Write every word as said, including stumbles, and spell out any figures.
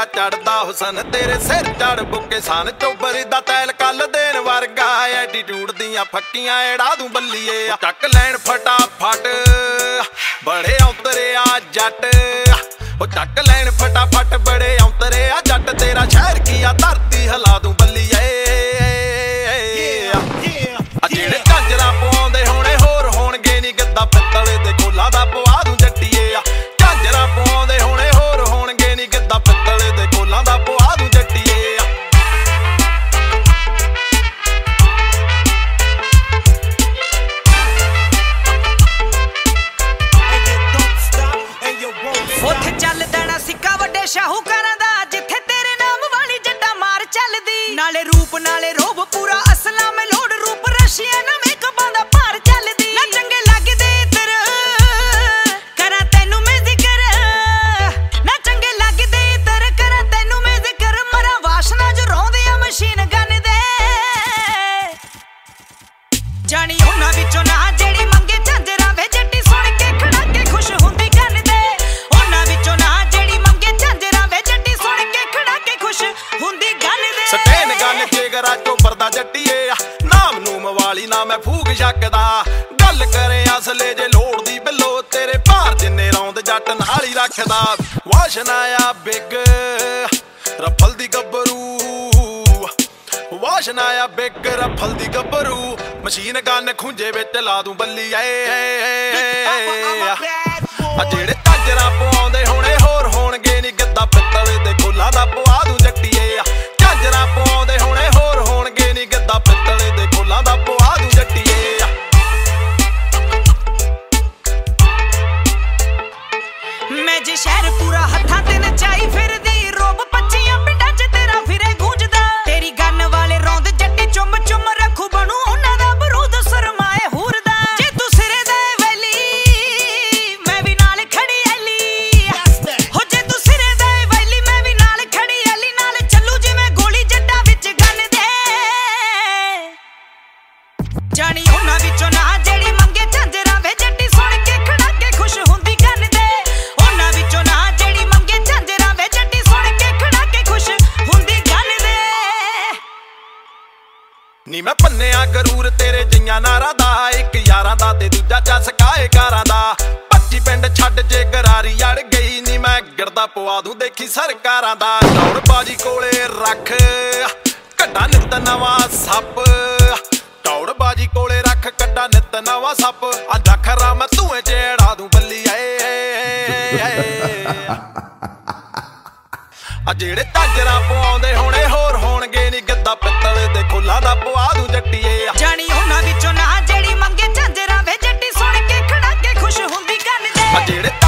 ਤੇਰਾ ਚੜਦਾ ਹੁਸਨ ਤੇਰੇ ਸਿਰ ਚੜ ਬੁੱਕੇ ਸਨ ਚੋਬਰ ਦਾ ਤੈਲ ਕੱਲ ਦੇਣ ਵਰਗਾ ਐਟੀਟਿਊਡ ਦੀਆਂ ਫੱਕੀਆਂ ਏੜਾ ਦੂੰ ਬੱਲੀਏ ਚੱਕ ਲੈਣ ਫਟਾਫਟ ਬੜੇ ਔਂਤਰੇ ਆ ਜੱਟ ਉਹ ਚੱਕ ਲੈਣ ਫਟਾਫਟ ਬੜੇ ਔਂਤਰੇ ਆ ਜੱਟ ਤੇਰਾ ਸ਼ਹਿਰ ਕੀ ਆ ਧਰਤੀ ਹਿਲਾ ਦੂੰ ਬੱਲੀਏ ਆ ਜਿਹੜੇ ਝਾਂਜਰਾਂ ਪਵਾਉਂਦੇ ਹੋਣੇ ਹੋਰ ਹੋਣਗੇ ਨੀ ਗੱਦਾ ਪਿੱਤਲ ਦੇ ਕੋਲਾ ਦਾ ਪਵਾ ਦੂੰ ਜੱਟੀਏ ਆ ਝਾਂਜਰਾਂ ਪਵਾਉਂਦੇ ਹੋਣੇ ਹੋਰ ਹੋਣਗੇ ਨੀ ਗੱਦਾ ਪਿੱਤਲ ਦੇ ਕੋਲਾ ਦਾ ਪਵਾ ਦੂੰ ਜੱਟੀਏ ਆ ਉੱਥੇ ਚੱਲ ਦੇਣਾ ਸਿੱਕਾ ਵੱਡੇ ਸ਼ਾਹੂਕਾਰਾਂ ਦਾ ਜਿੱਥੇ ਤੇਰੇ ਨਾਮ ਵਾਲੀ ਜੱਟਾ ਮਾਰ ਚੱਲਦੀ ਨਾਲੇ ਰੂਪ ਨਾਲੇ ਰੋਬ ਪੂਰਾ ਅਸਲਾਂ ਮੇ ਲੋੜ ਰੂਪ ਰਸ਼ੀਆ ਨਾ ਮੇਕਅਪਾਂ ਦਾ ਭਾਰ ਚੱਲਦੀ ਨਾ ਚੰਗੇ ਲੱਗਦੇ ਤੇਰੇ ਕਰਾਂ ਤੈਨੂੰ ਮੈਂ ਜ਼ਿਕਰ ਨਾ ਚੰਗੇ ਲੱਗਦੇ ਤੇਰੇ ਕਰਾਂ ਤੈਨੂੰ ਮੈਂ ਜ਼ਿਕਰ ਮਰਾ ਵਾਸ਼ਨਾ ਜੋ ਰੋਂਦੇ ਆ ਮਸ਼ੀਨ ਗਨ ਦੇ ਜਾਣੀ ਉਹਨਾਂ ਵਿੱਚੋਂ ਨਾ ਜਿਹੜੀ ਮੰਗੇ ਝਾਂਜਰਾਂ ਵੇ ਜੱਟੀ ਸੁਣ ਕੇ ਖੜਾ ਕੇ ਖੁਸ਼ ਹੁੰਦੀ ਗਨ ਦੇ ਉਹਨਾਂ ਵਿੱਚੋਂ ਨਾ ਜਿਹੜੀ ਮੰਗੇ ਝਾਂਜਰਾਂ ਵੇ ਜੱਟੀ ਸੁਣ ਕੇ ਖੜਾ ਕੇ ਖੁਸ਼ ਹੁੰਦੀ ਗਨ ਦੇ ਸਟੇਨ ਗਨ ਚੇਗਰਾ ਚੋਬਰ ਦਾ ਜੱਟੀਏ ਆ ਨਾਮ ਨੂਮ ਵਾਲੀ ਨਾ ਮੈਂ ਫੂਕ ਛੱਕਦਾ ਗੱਲ ਕਰੇ ਅਸਲੇ ਜੇ ਲੋੜ ਦੀ ਬਿੱਲੋ ਤੇਰੇ ਭਾਰ ਜਿੰਨੇ ਰੌਂਦ ਜੱਟ ਨਾਲ ਹੀ ਰੱਖਦਾ ਵਾਸ਼ਨਾ ਆ ਬਿੱਗ ਰਫਲ ਦੀ ਗੱਭਰੂ ਵਾਸ਼ਨਾ ਆ ਬਿੱਗ ਰਫਲ ਦੀ ਗੱਭਰੂ ਮਸ਼ੀਨ ਗਨ ਖੁੰਝੇ ਵਿੱਚ ਲਾ ਦੂੰ ਬੱਲੀ ਏ ਆ ਜਿਹੜੇ ਝਾਂਜਰਾਂ ਪਵਾਉਂਦੇ ਹੋਣੇ ਹੋਰ ਹੋਣਗੇ ਨੀ ਗੱਦਾ ਪਿੱਤਲ ਦੇ ਕੋਲਾਂ ਦਾ ਪਵਾ ਦੂੰ ਜੱਟੀਏ ਆ ਝਾਂਜਰਾਂ ਪਵਾਉਂਦੇ ਹੋਣੇ ਹੋਰ ਹੋਣਗੇ ਨੀ ਗੱਦਾ ਪਿੱਤਲ ਦੇ ਕੋਲਾਂ ਦਾ ਪਵਾ ਦੂੰ ਜੱਟੀਏ ਆ ਮੈਂ ਜੇ ਸ਼ਹਿਰ ਪੂਰਾ ਹੱਥਾਂ ਤੇ ਨਚਾਈ ਫਿਰਦੀ ਰੋਬ ਪੱਚੀਆਂ ਪਿੰਡਾਂ 'ਚ ਤੇਰਾ ਫਿਰੇ ਗੂੰਜਦਾ ਤੇਰੀ ਗੰਨ ਵਾਲੇ ਰੌਂਦ ਜੱਟੀ ਚੁੰਮ ਚੁੰਮ ਰੱਖੂ ਬਣੂ ਉਹਨਾਂ ਦਾ ਬਰੂਦ ਸਰਮਾਏ ਹੂਰਦਾ ਜੇ ਤੂੰ ਸਿਰੇ ਦੇ ਵੈਲੀ ਮੈਂ ਵੀ ਨਾਲ ਖੜੀ ਐਲੀ ਹੋ ਜੇ ਤੂੰ ਸਿਰੇ ਦੇ ਵੈਲੀ ਮੈਂ ਵੀ ਨਾਲ ਖੜੀ ਐਲੀ ਨਾਲ ਚੱਲੂ ਜਿਵੇਂ ਗੋਲੀ ਜੱਟਾਂ ਵਿੱਚ ਗੰਨ ਦੇ ਜਾਣੀ ਉਹਨਾਂ ਵਿੱਚੋਂ ਨਾ ਜਿਹੜੀ ਮੰਗੇ ਝਾਂਜਰਾਂ ਵੇ ਜੱਟੀ ਸੁਣ ਕੇ ਖੜਾ ਕੇ ਖੁਸ਼ ਹੁੰਦੀ ਗੰਨ ਦੇ ਉਹਨਾਂ ਵਿੱਚੋਂ ਨਾ ਜਿਹੜੀ ਮੰਗੇ ਝਾਂਜਰਾਂ ਵੇ ਜੱਟੀ ਸੁਣ ਕੇ ਖੜਾ ਕੇ ਖੁਸ਼ ਹੁੰਦੀ ਗੰਨ ਦੇ ਨੀ ਮੈਂ ਪੰਨਿਆ ਗਰੂਰ ਤੇਰੇ ਜਈਆਂ ਨਾਰਾਂ ਦਾ ਇੱਕ ਯਾਰਾਂ ਦਾ ਤੇ ਦੂਜਾ ਚਸਕਾਏ ਕਾਰਾਂ ਦਾ ਪੱਚੀ ਪਿੰਡ ਛੱਡ ਜੇ ਗਰਾਰੀ ਅੜ ਗਈ ਨੀ ਮੈਂ ਗਿਰਦਾ ਪਵਾ ਦੂੰ ਦੇਖੀ ਸਰਕਾਰਾਂ ਦਾ ਦੌੜ ਬਾਜੀ ਕੋਲੇ ਰੱਖ ਕੱਢਾ ਨਿੱਤ ਨਵਾਂ ਸੱਪ ਦੌੜ ਬਾਜੀ ਕੋਲੇ ਰੱਖ ਕੱਢਾ ਨਿੱਤ ਨਵਾਂ ਸੱਪ ਅੱਜ ਖਰਾ ਮੈਂ ਧੂਏ ਚ ਏੜਾ ਦੂੰ ਬੱਲੀ ਏ ਆ ਜਿਹੜੇ ਝਾਂਜਰਾਂ ਪਵਾਉਂਦੇ ਹੋਣੇ ਹੋਰ ਹੋਣਗੇ ਨੀ ਗੱਦਾ ਪਿੱਤਲ ਦੇ ਕੋਲਾਂ ਦਾ ਪਵਾ ਦੂੰ ਜੱਟੀਏ ਆ ਜਾਣੀ ਉਹਨਾਂ ਵਿੱਚੋਂ ਨਾ ਜਿਹੜੀ ਮੰਗੇ ਝਾਂਜਰਾਂ ਵੇ ਜੱਟੀ ਸੁਣ ਕੇ ਖੜਾ ਕੇ ਖੁਸ਼ ਹੁੰਦੀ ਗੰਨ ਦੇ ਆ ਜਿਹੜੇ